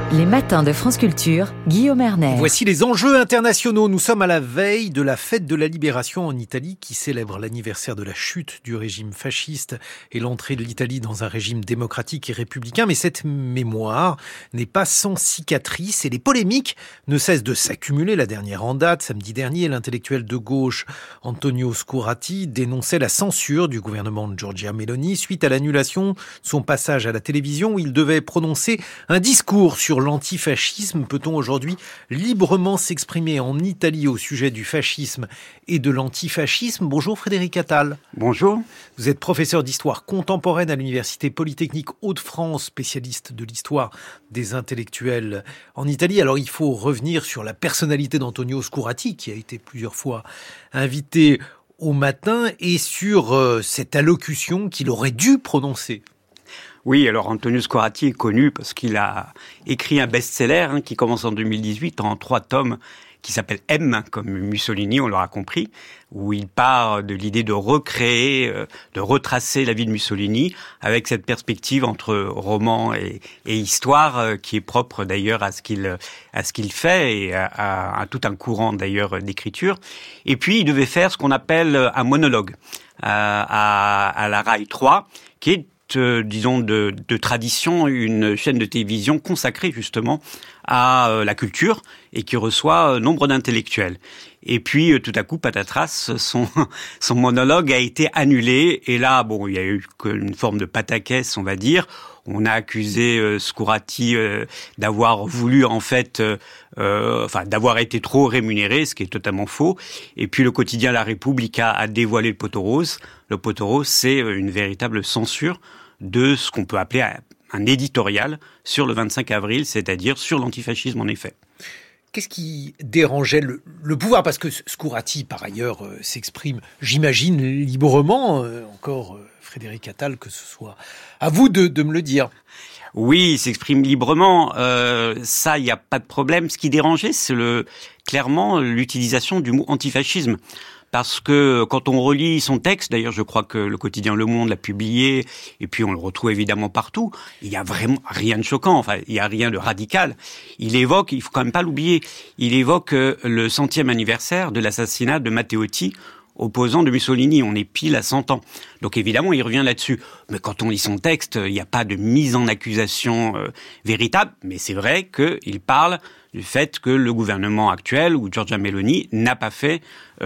Les matins de France Culture, Guillaume Erner. Voici les enjeux internationaux. Nous sommes à la veille de la fête de la Libération en Italie qui célèbre l'anniversaire de la chute du régime fasciste et l'entrée de l'Italie dans un régime démocratique et républicain. Mais cette mémoire n'est pas sans cicatrices et les polémiques ne cessent de s'accumuler. La dernière en date, samedi dernier, l'intellectuel de gauche Antonio Scorati dénonçait la censure du gouvernement de Giorgia Meloni suite à l'annulation de son passage à la télévision où il devait prononcer un discours sur l'antifascisme. Peut-on aujourd'hui librement s'exprimer en Italie au sujet du fascisme et de l'antifascisme ? Bonjour Frédéric Attal. Bonjour. Vous êtes professeur d'histoire contemporaine à l'Université Polytechnique Hauts-de-France, spécialiste de l'histoire des intellectuels en Italie. Alors il faut revenir sur la personnalité d'Antonio Scorati qui a été plusieurs fois invité au matin et sur cette allocution qu'il aurait dû prononcer. Oui, alors Antonio Scorati est connu parce qu'il a écrit un best-seller qui commence en 2018 en 3 tomes qui s'appelle M, comme Mussolini, on l'aura compris, où il part de l'idée de recréer, de retracer la vie de Mussolini avec cette perspective entre roman et histoire qui est propre d'ailleurs à ce qu'il fait et à tout un courant d'ailleurs d'écriture. Et puis il devait faire ce qu'on appelle un monologue à la RAI 3, qui est disons de tradition, une chaîne de télévision consacrée justement à la culture et qui reçoit nombre d'intellectuels. Et puis tout à coup, patatras, son monologue a été annulé et là, il y a eu une forme de pataquès, on va dire. On a accusé Scorati d'avoir voulu en fait, d'avoir été trop rémunéré, ce qui est totalement faux. Et puis le quotidien La Repubblica a dévoilé le poteau rose. Le poteau rose, c'est une véritable censure de ce qu'on peut appeler un éditorial sur le 25 avril, c'est-à-dire sur l'antifascisme en effet. Qu'est-ce qui dérangeait le pouvoir ? Parce que Scorati, par ailleurs, s'exprime, j'imagine, librement. Encore, Frédéric Attal, que ce soit à vous de me le dire. Oui, il s'exprime librement. Ça, il n'y a pas de problème. Ce qui dérangeait, c'est clairement l'utilisation du mot antifascisme. Parce que quand on relit son texte, d'ailleurs je crois que le quotidien Le Monde l'a publié, et puis on le retrouve évidemment partout, il y a vraiment rien de choquant, il y a rien de radical. Il évoque, il faut quand même pas l'oublier, il évoque le 100e anniversaire de l'assassinat de Matteotti, opposant de Mussolini. On est pile à 100 ans. Donc évidemment, il revient là-dessus. Mais quand on lit son texte, il n'y a pas de mise en accusation véritable. Mais c'est vrai qu'il parle du fait que le gouvernement actuel, ou Giorgia Meloni, n'a pas fait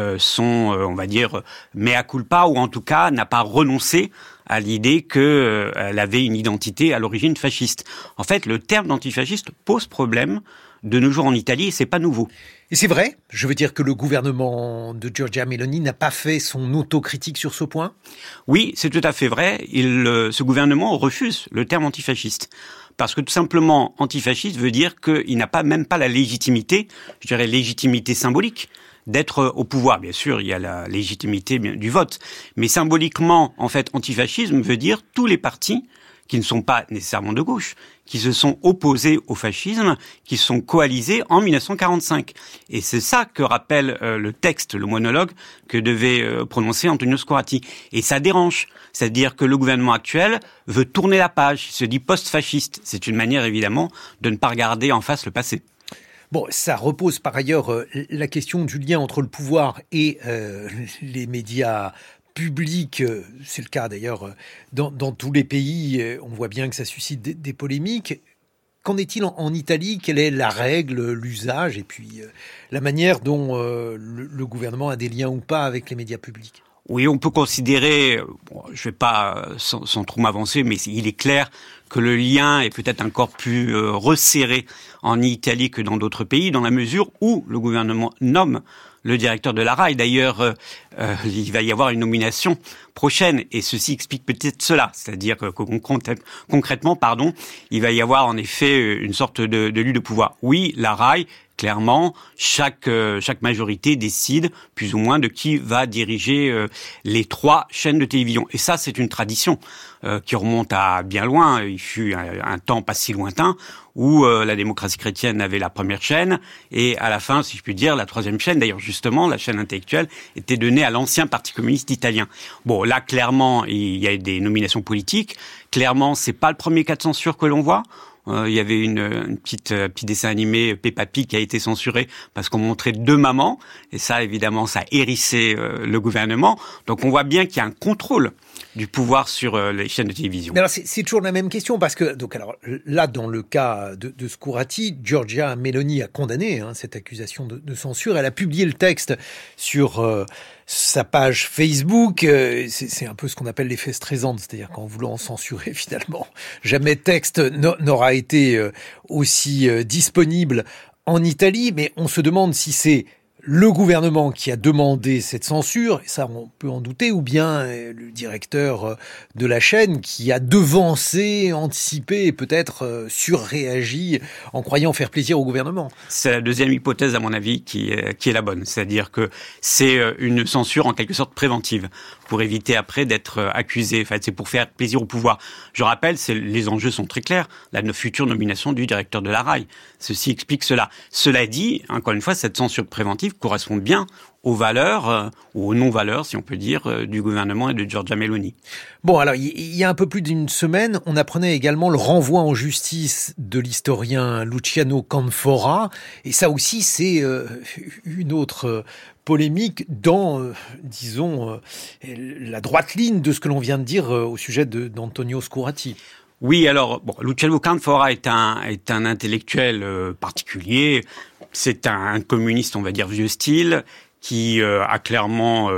on va dire, mea culpa, ou en tout cas n'a pas renoncé à l'idée qu'elle avait une identité à l'origine fasciste. En fait, le terme d'antifasciste pose problème de nos jours en Italie, et c'est pas nouveau. Et c'est vrai, je veux dire que le gouvernement de Giorgia Meloni n'a pas fait son autocritique sur ce point ? Oui, c'est tout à fait vrai. Ce gouvernement refuse le terme antifasciste. Parce que tout simplement, antifasciste veut dire qu'il n'a même pas la légitimité, je dirais légitimité symbolique, d'être au pouvoir. Bien sûr, il y a la légitimité du vote. Mais symboliquement, en fait, antifascisme veut dire tous les partis qui ne sont pas nécessairement de gauche, qui se sont opposés au fascisme, qui sont coalisés en 1945. Et c'est ça que rappelle le texte, le monologue que devait prononcer Antonio Scorati. Et ça dérange. C'est-à-dire que le gouvernement actuel veut tourner la page, il se dit post-fasciste. C'est une manière, évidemment, de ne pas regarder en face le passé. Bon, ça repose par ailleurs la question du lien entre le pouvoir et les médias public, c'est le cas d'ailleurs dans tous les pays, on voit bien que ça suscite des polémiques. Qu'en est-il en Italie ? Quelle est la règle, l'usage et puis la manière dont le gouvernement a des liens ou pas avec les médias publics ? Oui, on peut considérer, je vais pas sans trop m'avancer, mais il est clair que le lien est peut-être encore plus resserré en Italie que dans d'autres pays, dans la mesure où le gouvernement nomme le directeur de la RAI. D'ailleurs, il va y avoir une nomination prochaine, et ceci explique peut-être cela. C'est-à-dire que concrètement, il va y avoir en effet une sorte de lutte de pouvoir. Oui, la RAI, clairement, chaque majorité décide plus ou moins de qui va diriger les 3 chaînes de télévision. Et ça, c'est une tradition qui remonte à bien loin. Il fut un temps pas si lointain où la démocratie chrétienne avait la première chaîne et à la fin, si je puis dire, la 3e chaîne. D'ailleurs, justement, la chaîne intellectuelle était donnée à l'ancien Parti communiste italien. Bon, là, clairement, il y a des nominations politiques. Clairement, c'est pas le premier cas de censure que l'on voit. Il y avait une petit dessin animé Peppa Pig qui a été censuré parce qu'on montrait 2 mamans. Et ça, évidemment, ça a hérissé le gouvernement. Donc on voit bien qu'il y a un contrôle du pouvoir sur les chaînes de télévision. Mais alors c'est toujours la même question parce que donc alors là dans le cas de Scourati, Giorgia Meloni a condamné cette accusation de censure. Elle a publié le texte sur sa page Facebook. C'est un peu ce qu'on appelle l'effet Streisand, c'est-à-dire qu'en voulant censurer finalement, jamais texte n'aura été aussi disponible en Italie. Mais on se demande si c'est le gouvernement qui a demandé cette censure, et ça on peut en douter, ou bien le directeur de la chaîne qui a devancé, anticipé et peut-être surréagi en croyant faire plaisir au gouvernement. C'est la deuxième hypothèse, à mon avis, qui est la bonne. C'est-à-dire que c'est une censure en quelque sorte préventive pour éviter après d'être accusé. Enfin, c'est pour faire plaisir au pouvoir. Je rappelle, les enjeux sont très clairs. La future nomination du directeur de la RAI. Ceci explique cela. Cela dit, encore une fois, cette censure préventive correspond bien aux valeurs, ou aux non-valeurs, si on peut dire, du gouvernement et de Giorgia Meloni. Bon, alors, il y a un peu plus d'une semaine, on apprenait également le renvoi en justice de l'historien Luciano Canfora. Et ça aussi, c'est une autre polémique dans, disons, la droite ligne de ce que l'on vient de dire au sujet d'Antonio Scourati. Oui, alors, Luciano Canfora est un intellectuel particulier. C'est un communiste, on va dire, vieux style, qui a clairement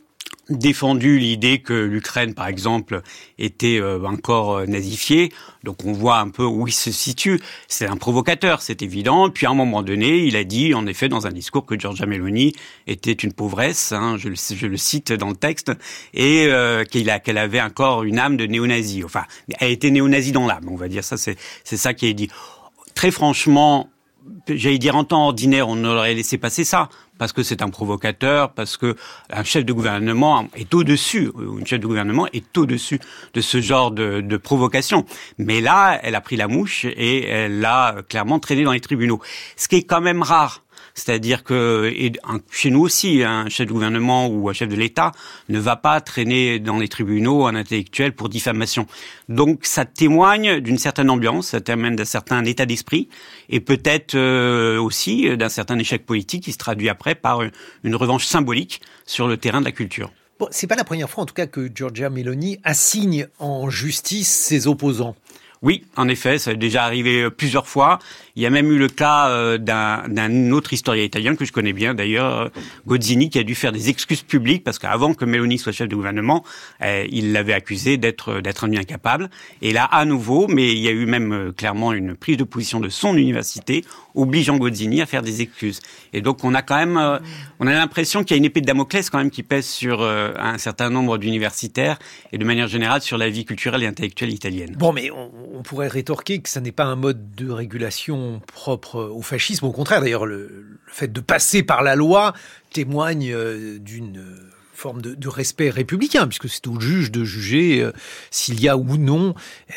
défendu l'idée que l'Ukraine, par exemple, était encore nazifiée. Donc on voit un peu où il se situe. C'est un provocateur, c'est évident. Puis à un moment donné, il a dit, en effet, dans un discours, que Giorgia Meloni était une pauvresse, je le cite dans le texte, et qu'elle avait encore une âme de néo-nazi. Enfin, elle était néo-nazie dans l'âme, on va dire ça, c'est ça qui est dit. Très franchement, j'allais dire en temps ordinaire, on aurait laissé passer ça, parce que c'est un provocateur, parce que un chef de gouvernement est au-dessus, une chef de gouvernement est au-dessus de ce genre de provocation. Mais là, elle a pris la mouche et elle l'a clairement traîné dans les tribunaux. Ce qui est quand même rare. C'est-à-dire que chez nous aussi, un chef de gouvernement ou un chef de l'État ne va pas traîner dans les tribunaux un intellectuel pour diffamation. Donc ça témoigne d'une certaine ambiance, ça témoigne d'un certain état d'esprit et peut-être aussi d'un certain échec politique qui se traduit après par une revanche symbolique sur le terrain de la culture. Bon, c'est pas la première fois en tout cas que Giorgia Meloni assigne en justice ses opposants. Oui, en effet, ça est déjà arrivé plusieurs fois. Il y a même eu le cas d'un autre historien italien que je connais bien, d'ailleurs, Gozzini, qui a dû faire des excuses publiques parce qu'avant que Meloni soit chef de gouvernement, il l'avait accusé d'être un incapable. Et là, à nouveau, mais il y a eu même clairement une prise de position de son université obligeant Gozzini à faire des excuses. Et donc, on a quand même, on a l'impression qu'il y a une épée de Damoclès quand même qui pèse sur un certain nombre d'universitaires et de manière générale sur la vie culturelle et intellectuelle italienne. Bon, mais on pourrait rétorquer que ça n'est pas un mode de régulation propre au fascisme. Au contraire, d'ailleurs, le fait de passer par la loi témoigne d'une forme de respect républicain, puisque c'est au juge de juger s'il y a ou non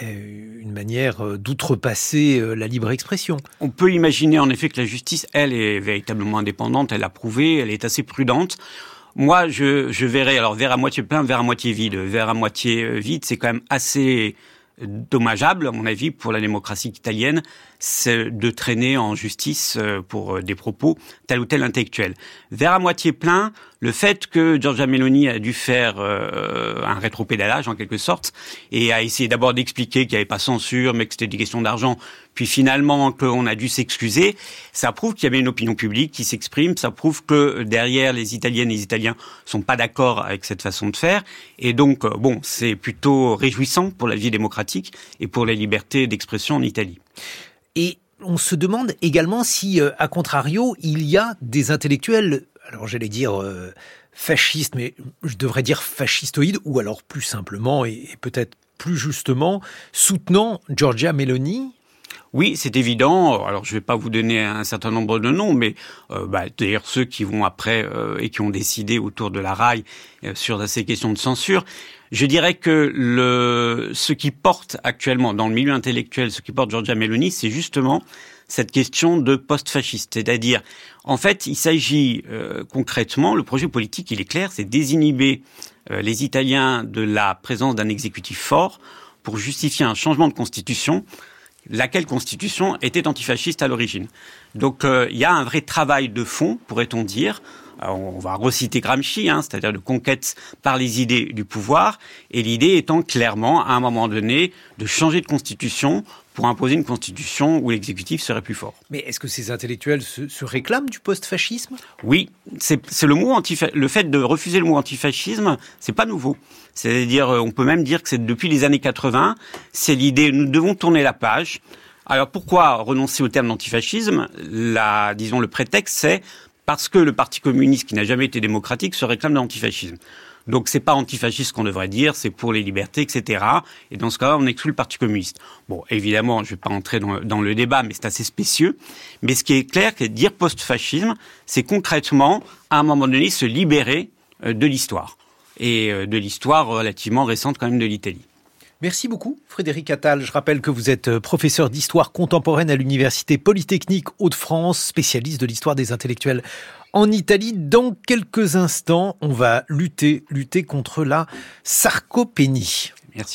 une manière d'outrepasser la libre expression. On peut imaginer en effet que la justice, elle, est véritablement indépendante, elle l'a prouvé, elle est assez prudente. Moi, je verrais, alors verre à moitié plein, verre à moitié vide. Verre à moitié vide, c'est quand même assez dommageable, à mon avis, pour la démocratie italienne, c'est de traîner en justice pour des propos tel ou tel intellectuel. Verre à moitié plein, le fait que Giorgia Meloni a dû faire un rétropédalage en quelque sorte et a essayé d'abord d'expliquer qu'il n'y avait pas censure mais que c'était des questions d'argent, puis finalement qu'on a dû s'excuser, ça prouve qu'il y avait une opinion publique qui s'exprime, ça prouve que derrière les Italiennes et les Italiens sont pas d'accord avec cette façon de faire et donc bon, c'est plutôt réjouissant pour la vie démocratique et pour les libertés d'expression en Italie. Et on se demande également si, à contrario, il y a des intellectuels, alors j'allais dire fascistes, mais je devrais dire fascistoïdes, ou alors plus simplement et peut-être plus justement, soutenant Giorgia Meloni. Oui, c'est évident. Alors, je ne vais pas vous donner un certain nombre de noms, mais d'ailleurs ceux qui vont après et qui ont décidé autour de la RAI sur ces questions de censure. Je dirais que ce qui porte actuellement dans le milieu intellectuel, ce qui porte Giorgia Meloni, c'est justement cette question de post-fasciste. C'est-à-dire, en fait, il s'agit concrètement, le projet politique, il est clair, c'est désinhiber les Italiens de la présence d'un exécutif fort pour justifier un changement de constitution laquelle constitution était antifasciste à l'origine. Donc il y a un vrai travail de fond, pourrait-on dire. On va reciter Gramsci, c'est-à-dire de conquête par les idées du pouvoir, et l'idée étant clairement, à un moment donné, de changer de constitution pour imposer une constitution où l'exécutif serait plus fort. Mais est-ce que ces intellectuels se réclament du post-fascisme ? Oui, c'est le fait de refuser le mot antifascisme, c'est pas nouveau. C'est-à-dire, on peut même dire que c'est depuis les années 80, c'est l'idée, nous devons tourner la page. Alors pourquoi renoncer au terme d'antifascisme ? Le prétexte, c'est parce que le Parti communiste, qui n'a jamais été démocratique, se réclame de l'antifascisme. Donc c'est pas antifasciste qu'on devrait dire, c'est pour les libertés, etc. Et dans ce cas-là, on exclut le Parti communiste. Bon, évidemment, je vais pas entrer dans le débat, mais c'est assez spécieux. Mais ce qui est clair, c'est que dire post-fascisme, c'est concrètement, à un moment donné, se libérer de l'histoire. Et de l'histoire relativement récente quand même de l'Italie. Merci beaucoup, Frédéric Attal. Je rappelle que vous êtes professeur d'histoire contemporaine à l'Université Polytechnique Hauts-de-France, spécialiste de l'histoire des intellectuels en Italie. Dans quelques instants, on va lutter contre la sarcopénie. Merci.